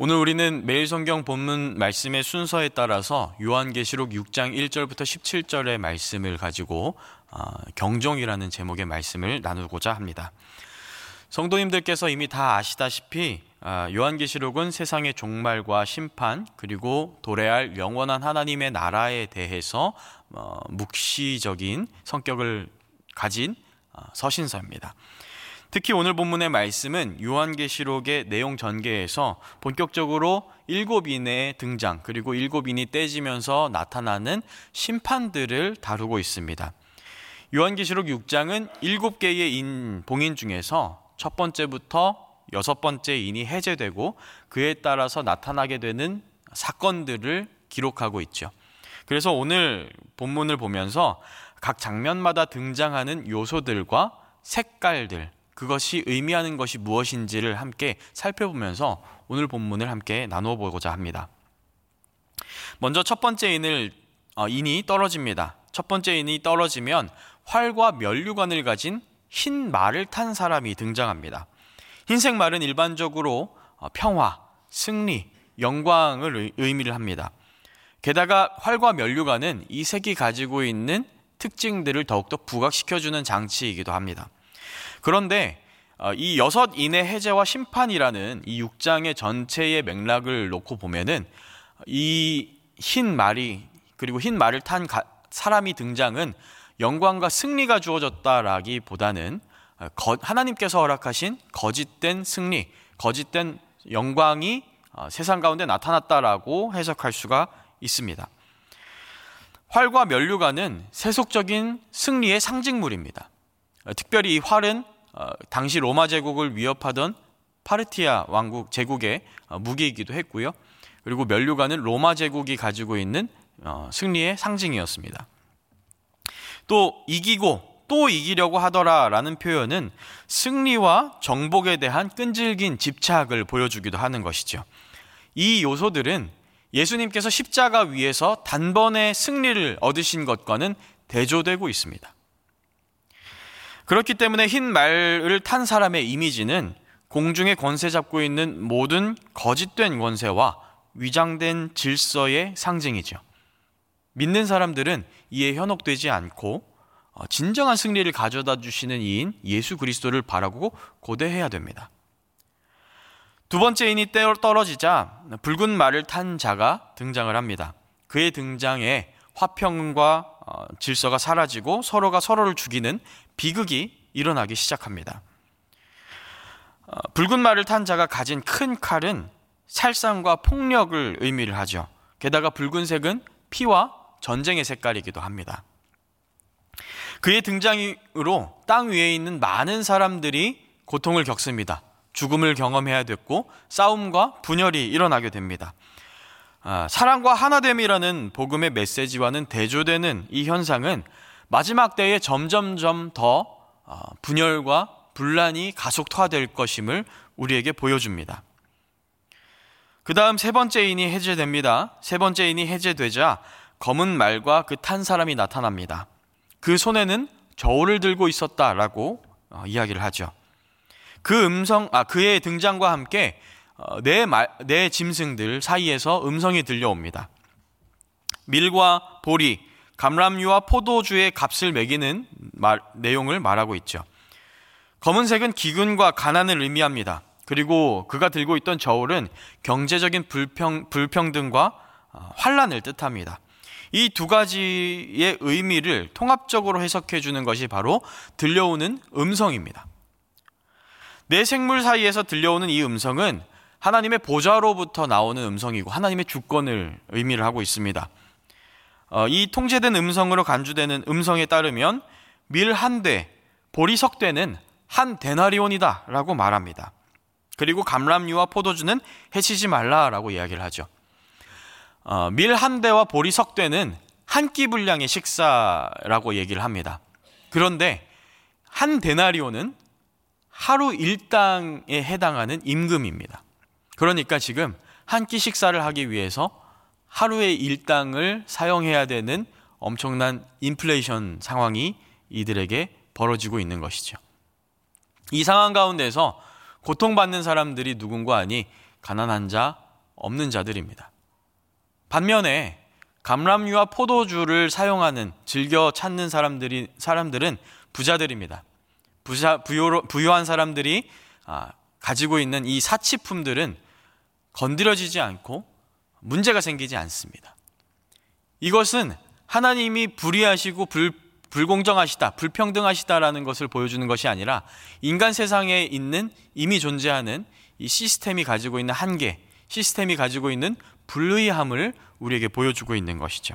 오늘 우리는 매일 성경 본문 말씀의 순서에 따라서 요한계시록 6장 1절부터 17절의 말씀을 가지고 경종이라는 제목의 말씀을 나누고자 합니다. 성도님들께서 이미 다 아시다시피 요한계시록은 세상의 종말과 심판 그리고 도래할 영원한 하나님의 나라에 대해서 묵시적인 성격을 가진 서신서입니다. 특히 오늘 본문의 말씀은 요한계시록의 내용 전개에서 본격적으로 7인의 등장 그리고 7인이 떼지면서 나타나는 심판들을 다루고 있습니다. 요한계시록 6장은 7개의 봉인 중에서 첫 번째부터 6번째 인이 해제되고 그에 따라서 나타나게 되는 사건들을 기록하고 있죠. 그래서 오늘 본문을 보면서 각 장면마다 등장하는 요소들과 색깔들, 그것이 의미하는 것이 무엇인지를 함께 살펴보면서 오늘 본문을 함께 나누어 보고자 합니다. 먼저 첫 번째 인이 떨어집니다. 첫 번째 인이 떨어지면 활과 면류관을 가진 흰 말을 탄 사람이 등장합니다. 흰색 말은 일반적으로 평화, 승리, 영광을 의미를 합니다. 게다가 활과 면류관은 이 색이 가지고 있는 특징들을 더욱더 부각시켜주는 장치이기도 합니다. 그런데 이 6인의 해제와 심판이라는 이 6장의 전체의 맥락을 놓고 보면은 이 흰 말이 그리고 흰 말을 탄 사람이 등장은 영광과 승리가 주어졌다라기보다는 하나님께서 허락하신 거짓된 승리, 거짓된 영광이 세상 가운데 나타났다라고 해석할 수가 있습니다. 활과 면류관은 세속적인 승리의 상징물입니다. 특별히 이 활은 당시 로마 제국을 위협하던 파르티아 왕국 제국의 무기이기도 했고요. 그리고 면류관은 로마 제국이 가지고 있는 승리의 상징이었습니다. 또 이기고 또 이기려고 하더라라는 표현은 승리와 정복에 대한 끈질긴 집착을 보여주기도 하는 것이죠. 이 요소들은 예수님께서 십자가 위에서 단번에 승리를 얻으신 것과는 대조되고 있습니다. 그렇기 때문에 흰 말을 탄 사람의 이미지는 공중에 권세 잡고 있는 모든 거짓된 권세와 위장된 질서의 상징이죠. 믿는 사람들은 이에 현혹되지 않고 진정한 승리를 가져다 주시는 이인 예수 그리스도를 바라고 고대해야 됩니다. 두 번째 인이 떨어지자 붉은 말을 탄 자가 등장을 합니다. 그의 등장에 화평과 질서가 사라지고 서로가 서로를 죽이는 비극이 일어나기 시작합니다. 붉은 말을 탄 자가 가진 큰 칼은 살상과 폭력을 의미를 하죠. 게다가 붉은색은 피와 전쟁의 색깔이기도 합니다. 그의 등장으로 땅 위에 있는 많은 사람들이 고통을 겪습니다. 죽음을 경험해야 됐고 싸움과 분열이 일어나게 됩니다. 사랑과 하나됨이라는 복음의 메시지와는 대조되는 이 현상은 마지막 때에 점점점 더 분열과 분란이 가속화될 것임을 우리에게 보여줍니다. 그 다음 세 번째 인이 해제됩니다. 세 번째 인이 해제되자 검은 말과 그 탄 사람이 나타납니다. 그 손에는 저울을 들고 있었다라고 이야기를 하죠. 그의 등장과 함께 네 짐승들 사이에서 음성이 들려옵니다. 밀과 보리, 감람류와 포도주의 값을 매기는 내용을 말하고 있죠. 검은색은 기근과 가난을 의미합니다. 그리고 그가 들고 있던 저울은 경제적인 불평등과 환란을 뜻합니다. 이 두 가지의 의미를 통합적으로 해석해 주는 것이 바로 들려오는 음성입니다. 네 생물 사이에서 들려오는 이 음성은 하나님의 보좌로부터 나오는 음성이고 하나님의 주권을 의미를 하고 있습니다. 이 통제된 음성으로 간주되는 음성에 따르면 밀 한 대, 보리 석 대는 한 데나리온이다 라고 말합니다. 그리고 감람류와 포도주는 해치지 말라라고 이야기를 하죠. 밀 한 대와 보리 석 대는 한 끼 분량의 식사라고 얘기를 합니다. 그런데 한 데나리온은 하루 일당에 해당하는 임금입니다. 그러니까 지금 한 끼 식사를 하기 위해서 하루의 일당을 사용해야 되는 엄청난 인플레이션 상황이 이들에게 벌어지고 있는 것이죠. 이 상황 가운데서 고통받는 사람들이 누군가 아니 가난한 자, 없는 자들입니다. 반면에 감람유와 포도주를 사용하는, 즐겨 찾는 사람들은 부자들입니다. 부유한 사람들이 가지고 있는 이 사치품들은 건드려지지 않고 문제가 생기지 않습니다. 이것은 하나님이 불의하시고 불공정하시다, 불평등하시다라는 것을 보여주는 것이 아니라 인간 세상에 있는 이미 존재하는 이 시스템이 가지고 있는 한계, 시스템이 가지고 있는 불의함을 우리에게 보여주고 있는 것이죠.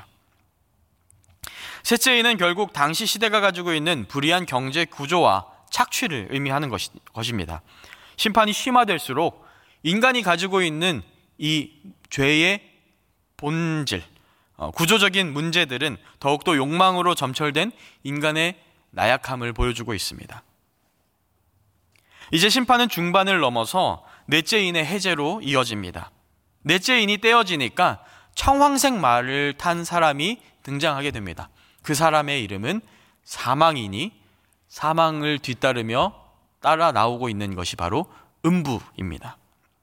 셋째에는 결국 당시 시대가 가지고 있는 불의한 경제 구조와 착취를 의미하는 것입니다. 심판이 심화될수록 인간이 가지고 있는 이 죄의 본질, 구조적인 문제들은 더욱더 욕망으로 점철된 인간의 나약함을 보여주고 있습니다. 이제 심판은 중반을 넘어서 넷째 인의 해제로 이어집니다. 넷째 인이 떼어지니까 청황색 말을 탄 사람이 등장하게 됩니다. 그 사람의 이름은 사망이니 사망을 뒤따르며 따라 나오고 있는 것이 바로 음부입니다.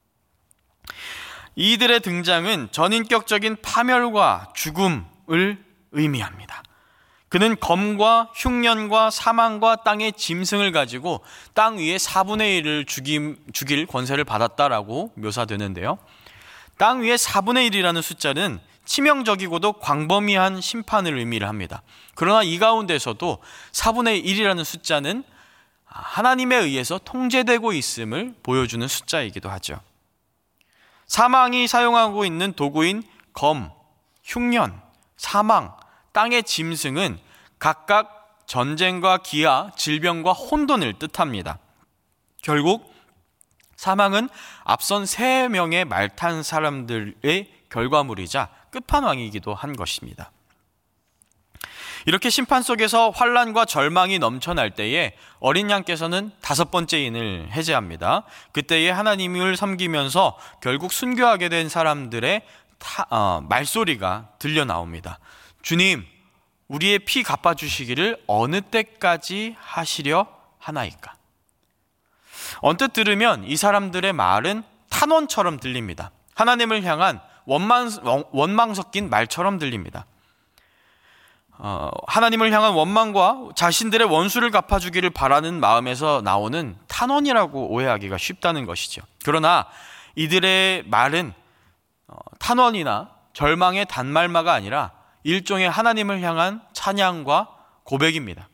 이들의 등장은 전인격적인 파멸과 죽음을 의미합니다. 그는 검과 흉년과 사망과 땅의 짐승을 가지고 땅 위에 4분의 1을 죽일 권세를 받았다라고 묘사되는데요. 땅 위에 4분의 1이라는 숫자는 치명적이고도 광범위한 심판을 의미를 합니다. 그러나 이 가운데서도 4분의 1이라는 숫자는 하나님에 의해서 통제되고 있음을 보여주는 숫자이기도 하죠. 사망이 사용하고 있는 도구인 검, 흉년, 사망, 땅의 짐승은 각각 전쟁과 기아, 질병과 혼돈을 뜻합니다. 결국 사망은 앞선 3명의 말탄 사람들의 결과물이자 끝판왕이기도 한 것입니다. 이렇게 심판 속에서 환난과 절망이 넘쳐날 때에 어린 양께서는 5번째 인을 해제합니다. 그때에 하나님을 섬기면서 결국 순교하게 된 사람들의 말소리가 들려 나옵니다. 주님, 우리의 피 갚아주시기를 어느 때까지 하시려 하나이까? 언뜻 들으면 이 사람들의 말은 탄원처럼 들립니다. 하나님을 향한 원망 섞인 말처럼 들립니다. 하나님을 향한 원망과 자신들의 원수를 갚아주기를 바라는 마음에서 나오는 탄원이라고 오해하기가 쉽다는 것이죠. 그러나 이들의 말은 탄원이나 절망의 단말마가 아니라 일종의 하나님을 향한 찬양과 고백입니다.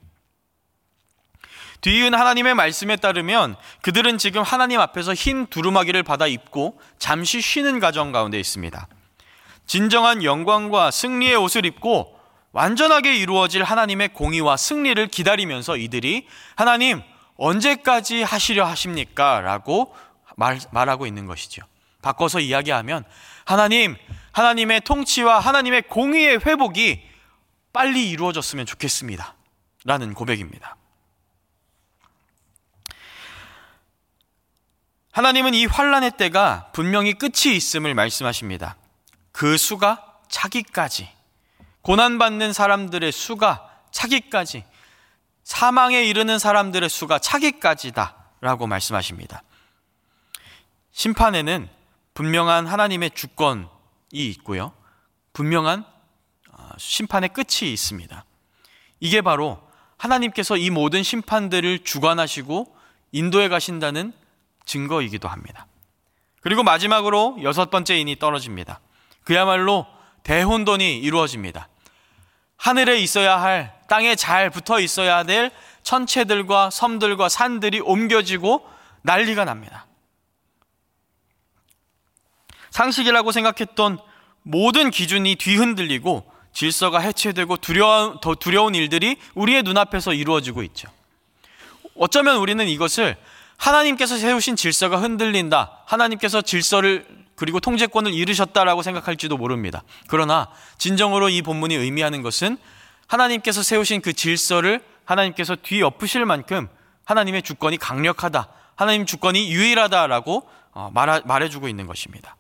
뒤이은 하나님의 말씀에 따르면 그들은 지금 하나님 앞에서 흰 두루마기를 받아 입고 잠시 쉬는 과정 가운데 있습니다. 진정한 영광과 승리의 옷을 입고 완전하게 이루어질 하나님의 공의와 승리를 기다리면서 이들이 하나님 언제까지 하시려 하십니까? 라고 말하고 있는 것이죠. 바꿔서 이야기하면 하나님의 통치와 하나님의 공의의 회복이 빨리 이루어졌으면 좋겠습니다 라는 고백입니다. 하나님은 이 환난의 때가 분명히 끝이 있음을 말씀하십니다. 그 수가 차기까지, 고난받는 사람들의 수가 차기까지, 사망에 이르는 사람들의 수가 차기까지다 라고 말씀하십니다. 심판에는 분명한 하나님의 주권이 있고요, 분명한 심판의 끝이 있습니다. 이게 바로 하나님께서 이 모든 심판들을 주관하시고 인도해 가신다는 증거이기도 합니다. 그리고 마지막으로 6번째 인이 떨어집니다. 그야말로 대혼돈이 이루어집니다. 하늘에 있어야 할, 땅에 잘 붙어 있어야 될 천체들과 섬들과 산들이 옮겨지고 난리가 납니다. 상식이라고 생각했던 모든 기준이 뒤흔들리고 질서가 해체되고 더 두려운 일들이 우리의 눈앞에서 이루어지고 있죠. 어쩌면 우리는 이것을 하나님께서 세우신 질서가 흔들린다, 하나님께서 질서를 그리고 통제권을 잃으셨다라고 생각할지도 모릅니다. 그러나 진정으로 이 본문이 의미하는 것은 하나님께서 세우신 그 질서를 하나님께서 뒤엎으실 만큼 하나님의 주권이 강력하다, 하나님 주권이 유일하다라고 말해주고 있는 것입니다.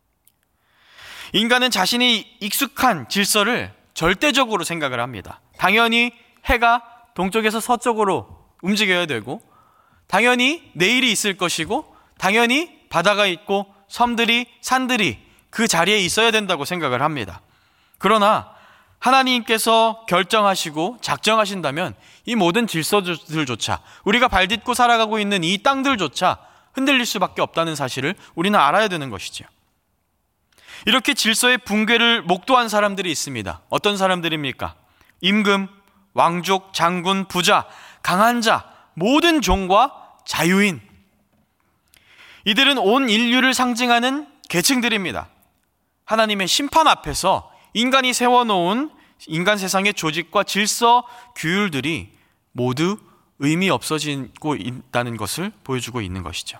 인간은 자신이 익숙한 질서를 절대적으로 생각을 합니다. 당연히 해가 동쪽에서 서쪽으로 움직여야 되고, 당연히 내일이 있을 것이고, 당연히 바다가 있고 섬들이 산들이 그 자리에 있어야 된다고 생각을 합니다. 그러나 하나님께서 결정하시고 작정하신다면 이 모든 질서들조차, 우리가 발딛고 살아가고 있는 이 땅들조차 흔들릴 수밖에 없다는 사실을 우리는 알아야 되는 것이죠. 이렇게 질서의 붕괴를 목도한 사람들이 있습니다. 어떤 사람들입니까? 임금, 왕족, 장군, 부자, 강한 자, 모든 종과 자유인. 이들은 온 인류를 상징하는 계층들입니다. 하나님의 심판 앞에서 인간이 세워놓은 인간 세상의 조직과 질서, 규율들이 모두 의미 없어지고 있다는 것을 보여주고 있는 것이죠.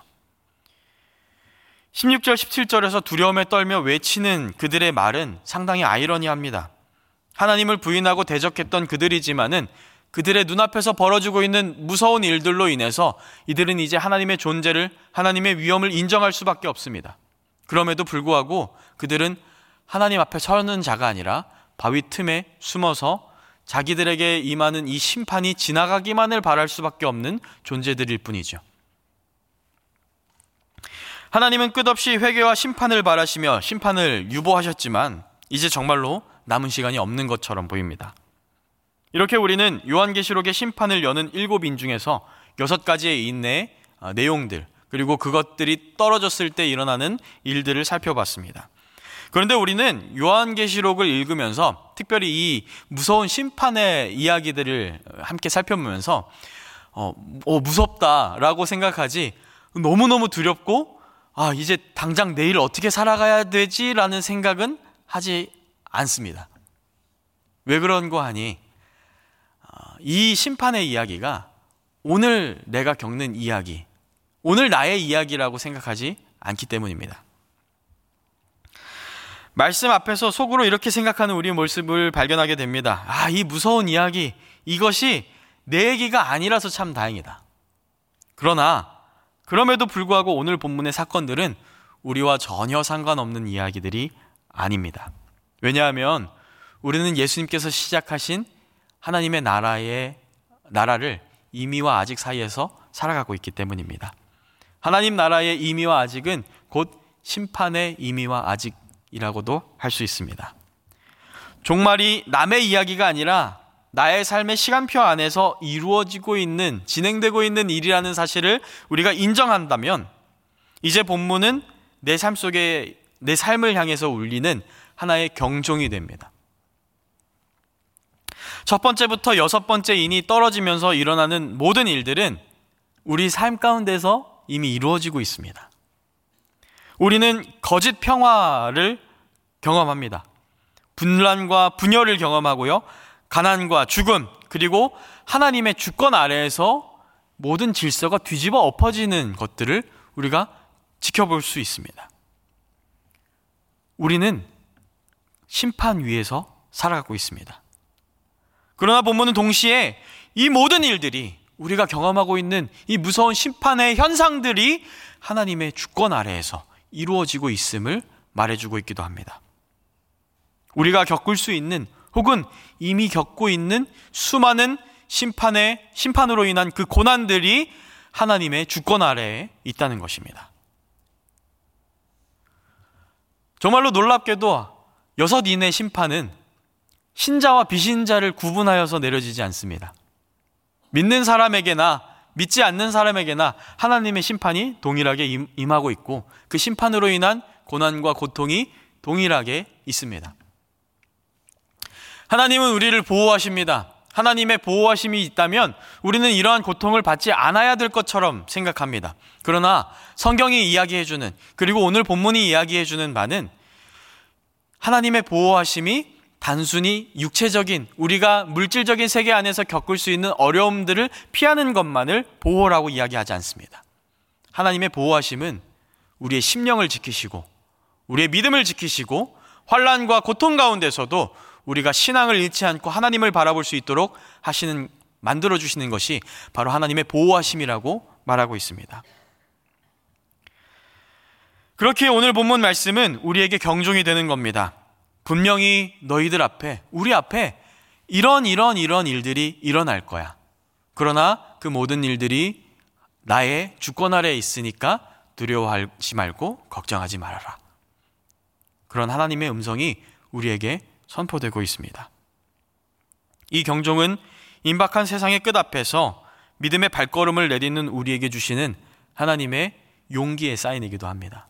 16절, 17절에서 두려움에 떨며 외치는 그들의 말은 상당히 아이러니합니다. 하나님을 부인하고 대적했던 그들이지만은 그들의 눈앞에서 벌어지고 있는 무서운 일들로 인해서 이들은 이제 하나님의 존재를, 하나님의 위엄을 인정할 수밖에 없습니다. 그럼에도 불구하고 그들은 하나님 앞에 서는 자가 아니라 바위 틈에 숨어서 자기들에게 임하는 이 심판이 지나가기만을 바랄 수밖에 없는 존재들일 뿐이죠. 하나님은 끝없이 회개와 심판을 바라시며 심판을 유보하셨지만 이제 정말로 남은 시간이 없는 것처럼 보입니다. 이렇게 우리는 요한계시록의 심판을 여는 7인 중에서 6가지의 인내의 내용들, 그리고 그것들이 떨어졌을 때 일어나는 일들을 살펴봤습니다. 그런데 우리는 요한계시록을 읽으면서 특별히 이 무서운 심판의 이야기들을 함께 살펴보면서 무섭다라고 생각하지, 너무너무 두렵고 이제 당장 내일 어떻게 살아가야 되지라는 생각은 하지 않습니다. 왜 그런 거 하니? 이 심판의 이야기가 오늘 내가 겪는 이야기, 오늘 나의 이야기라고 생각하지 않기 때문입니다. 말씀 앞에서 속으로 이렇게 생각하는 우리의 모습을 발견하게 됩니다. 이 무서운 이야기, 이것이 내 얘기가 아니라서 참 다행이다. 그러나 그럼에도 불구하고 오늘 본문의 사건들은 우리와 전혀 상관없는 이야기들이 아닙니다. 왜냐하면 우리는 예수님께서 시작하신 하나님의 나라를 이미와 아직 사이에서 살아가고 있기 때문입니다. 하나님 나라의 이미와 아직은 곧 심판의 이미와 아직이라고도 할 수 있습니다. 종말이 남의 이야기가 아니라 나의 삶의 시간표 안에서 이루어지고 있는, 진행되고 있는 일이라는 사실을 우리가 인정한다면 이제 본문은 내 삶 속에, 내 삶을 향해서 울리는 하나의 경종이 됩니다. 첫 번째부터 6번째 인이 떨어지면서 일어나는 모든 일들은 우리 삶 가운데서 이미 이루어지고 있습니다. 우리는 거짓 평화를 경험합니다. 분란과 분열을 경험하고요, 가난과 죽음, 그리고 하나님의 주권 아래에서 모든 질서가 뒤집어 엎어지는 것들을 우리가 지켜볼 수 있습니다. 우리는 심판 위에서 살아가고 있습니다. 그러나 본문은 동시에 이 모든 일들이, 우리가 경험하고 있는 이 무서운 심판의 현상들이 하나님의 주권 아래에서 이루어지고 있음을 말해주고 있기도 합니다. 우리가 겪을 수 있는, 혹은 이미 겪고 있는 수많은 심판으로 인한 그 고난들이 하나님의 주권 아래에 있다는 것입니다. 정말로 놀랍게도 6인의 심판은 신자와 비신자를 구분하여서 내려지지 않습니다. 믿는 사람에게나 믿지 않는 사람에게나 하나님의 심판이 동일하게 임하고 있고 그 심판으로 인한 고난과 고통이 동일하게 있습니다. 하나님은 우리를 보호하십니다. 하나님의 보호하심이 있다면 우리는 이러한 고통을 받지 않아야 될 것처럼 생각합니다. 그러나 성경이 이야기해주는, 그리고 오늘 본문이 이야기해주는 바는 하나님의 보호하심이 단순히 육체적인, 우리가 물질적인 세계 안에서 겪을 수 있는 어려움들을 피하는 것만을 보호라고 이야기하지 않습니다. 하나님의 보호하심은 우리의 심령을 지키시고 우리의 믿음을 지키시고 환난과 고통 가운데서도 우리가 신앙을 잃지 않고 하나님을 바라볼 수 있도록 만들어주시는 것이 바로 하나님의 보호하심이라고 말하고 있습니다. 그렇게 오늘 본문 말씀은 우리에게 경종이 되는 겁니다. 분명히 너희들 앞에, 우리 앞에 이런 일들이 일어날 거야. 그러나 그 모든 일들이 나의 주권 아래에 있으니까 두려워하지 말고 걱정하지 말아라. 그런 하나님의 음성이 우리에게 선포되고 있습니다. 이 경종은 임박한 세상의 끝 앞에서 믿음의 발걸음을 내딛는 우리에게 주시는 하나님의 용기의 사인이기도 합니다.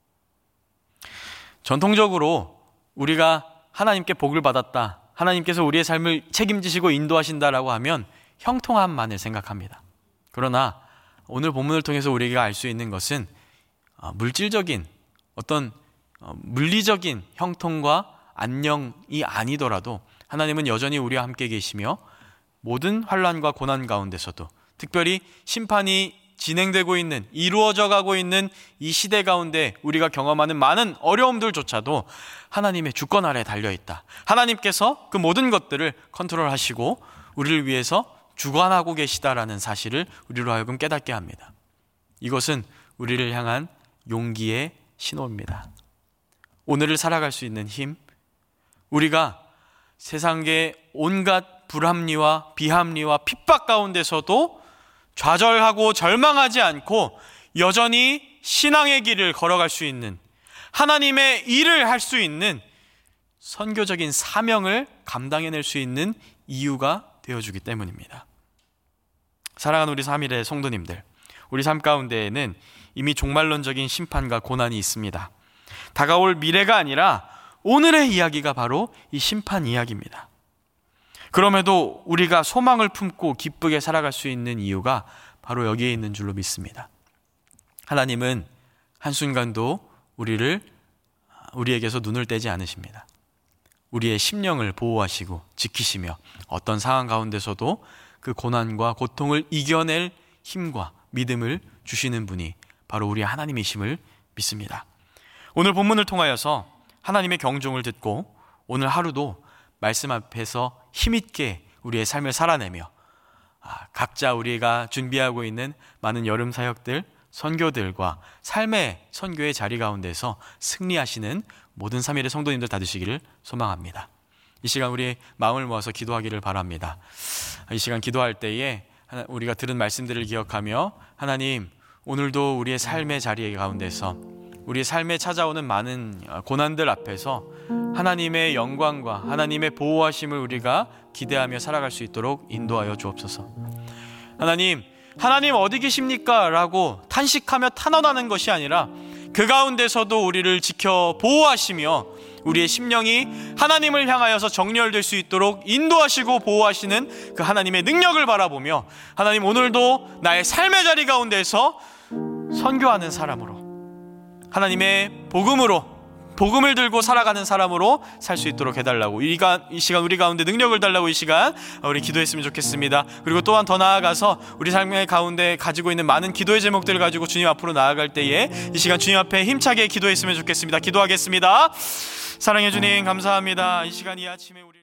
전통적으로 우리가 하나님께 복을 받았다, 하나님께서 우리의 삶을 책임지시고 인도하신다라고 하면 형통함만을 생각합니다. 그러나 오늘 본문을 통해서 우리가 알 수 있는 것은 물질적인 어떤 물리적인 형통과 안녕이 아니더라도 하나님은 여전히 우리와 함께 계시며 모든 환난과 고난 가운데서도, 특별히 심판이 진행되고 있는, 이루어져 가고 있는 이 시대 가운데 우리가 경험하는 많은 어려움들조차도 하나님의 주권 아래 달려있다, 하나님께서 그 모든 것들을 컨트롤하시고 우리를 위해서 주관하고 계시다라는 사실을 우리로 하여금 깨닫게 합니다. 이것은 우리를 향한 용기의 신호입니다. 오늘을 살아갈 수 있는 힘, 우리가 세상의 온갖 불합리와 비합리와 핍박 가운데서도 좌절하고 절망하지 않고 여전히 신앙의 길을 걸어갈 수 있는, 하나님의 일을 할 수 있는 선교적인 사명을 감당해낼 수 있는 이유가 되어주기 때문입니다. 사랑하는 우리 3일의 성도님들, 우리 삶 가운데에는 이미 종말론적인 심판과 고난이 있습니다. 다가올 미래가 아니라 오늘의 이야기가 바로 이 심판 이야기입니다. 그럼에도 우리가 소망을 품고 기쁘게 살아갈 수 있는 이유가 바로 여기에 있는 줄로 믿습니다. 하나님은 한순간도 우리에게서 눈을 떼지 않으십니다. 우리의 심령을 보호하시고 지키시며 어떤 상황 가운데서도 그 고난과 고통을 이겨낼 힘과 믿음을 주시는 분이 바로 우리 하나님이심을 믿습니다. 오늘 본문을 통하여서 하나님의 경종을 듣고 오늘 하루도 말씀 앞에서 힘있게 우리의 삶을 살아내며 각자 우리가 준비하고 있는 많은 여름 사역들, 선교들과 삶의 선교의 자리 가운데서 승리하시는 모든 3일의 성도님들 다 되시기를 소망합니다. 이 시간 우리 마음을 모아서 기도하기를 바랍니다. 이 시간 기도할 때에 우리가 들은 말씀들을 기억하며 하나님, 오늘도 우리의 삶의 자리 가운데서 우리의 삶에 찾아오는 많은 고난들 앞에서 하나님의 영광과 하나님의 보호하심을 우리가 기대하며 살아갈 수 있도록 인도하여 주옵소서. 하나님 어디 계십니까? 라고 탄식하며 탄원하는 것이 아니라 그 가운데서도 우리를 지켜 보호하시며 우리의 심령이 하나님을 향하여서 정렬될 수 있도록 인도하시고 보호하시는 그 하나님의 능력을 바라보며 하나님, 오늘도 나의 삶의 자리 가운데서 선교하는 사람으로, 하나님의 복음을 들고 살아가는 사람으로 살 수 있도록 해달라고, 이 시간 우리 가운데 능력을 달라고 이 시간 우리 기도했으면 좋겠습니다. 그리고 또한 더 나아가서 우리 삶의 가운데 가지고 있는 많은 기도의 제목들을 가지고 주님 앞으로 나아갈 때에 이 시간 주님 앞에 힘차게 기도했으면 좋겠습니다. 기도하겠습니다. 사랑해 주님, 감사합니다. 이 시간 이 아침에 우리